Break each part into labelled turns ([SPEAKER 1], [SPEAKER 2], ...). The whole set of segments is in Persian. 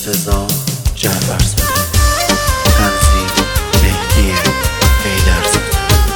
[SPEAKER 1] مرتضی جعفرزاده، تنظیم مهدی حیدرزاده.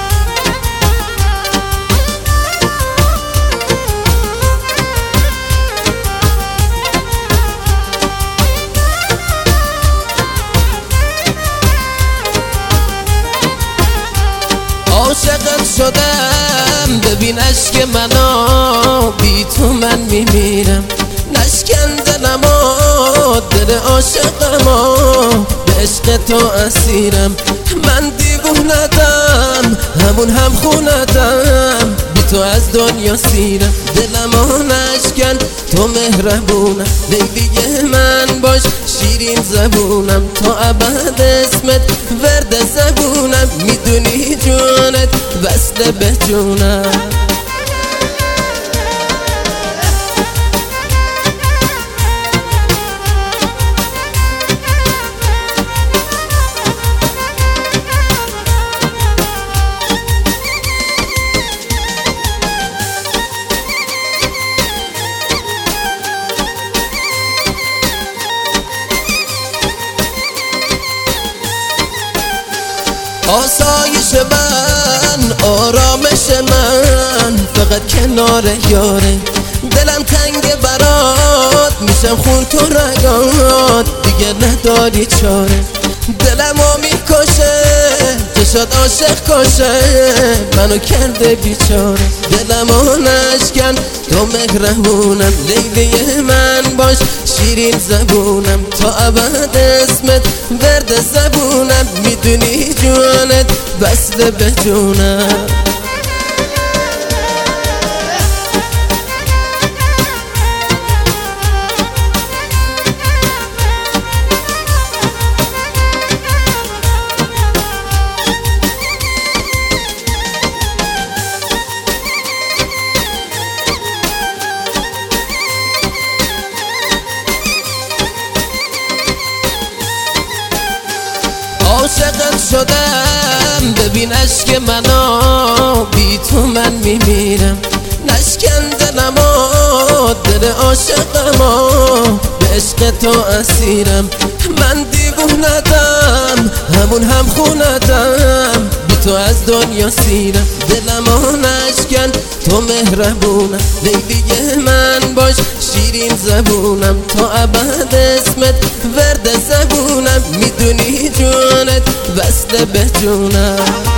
[SPEAKER 2] عاشقت شدم ببین اشک منو، بی تو من میمیرم. نشکن دلمو دل عاشقمو، به عشق تو اسیرم. من دیوونتم همون هم خونتم، بی تو از دنیا سیرم. دلمو نشکن تو مهربونم، لیلی من باش شیرین زبونم. تا ابد اسمت ورد زبونم، میدونی جونت وصله به جونم. آسایش من، آرامش من، فقط کنار یاره. دلم تنگ برات، میشم خون تو رگات، دیگه نداری چاره. دلمو میکشه چشات عاشق کشه، منو کرده بیچاره. دلمو نشکن تو مهربونم، لیلی من باش شیرین زبونم. تا ابد اسمت ورد زبونم، میدونی جونت وصله به جونم. عاشقت شدم ببین اشک منو، بی تو من میمیرم. نشکن دلمو دل عاشقمو، به عشق تو اسیرم. من دیوونتم همون هم خونتم، بی تو از دنیا سیرم. دلمو نشکن تو مهربونم، لیلی من باش شیرین زبونم. تا ابد اسمت ورد زبونم، میدونی جونت وصله به جونم.